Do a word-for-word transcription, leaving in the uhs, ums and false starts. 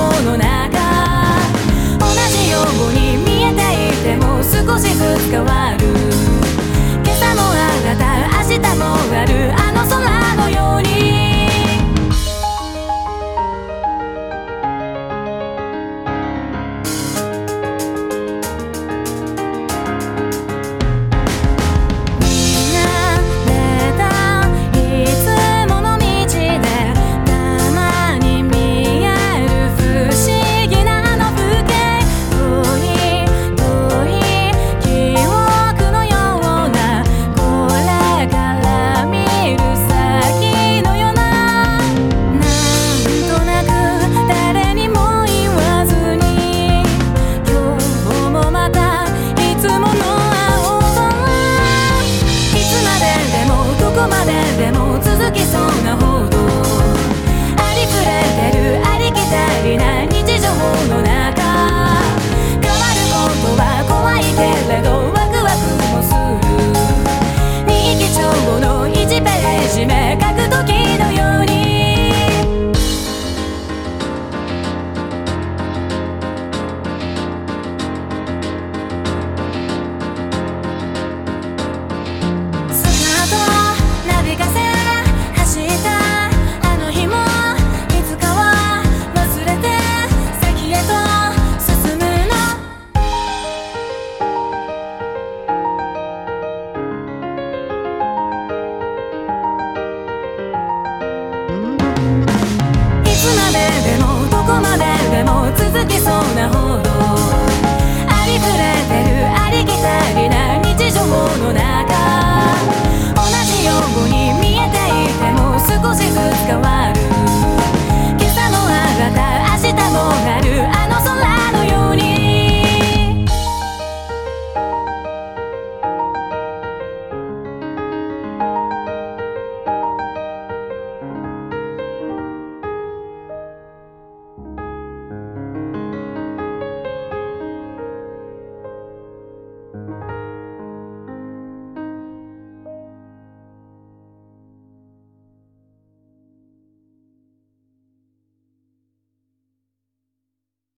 報の中、同じように見えていても少しずつ変わる。今朝もあなた、明日もある、あの空のように。どこまででも続きそうなほどありふれてるありきたりな日常の中、変わることは怖いけれどワクワクもする。日記帳のいちページ目書く時のように。いつまででもどこまででも続きそうなほど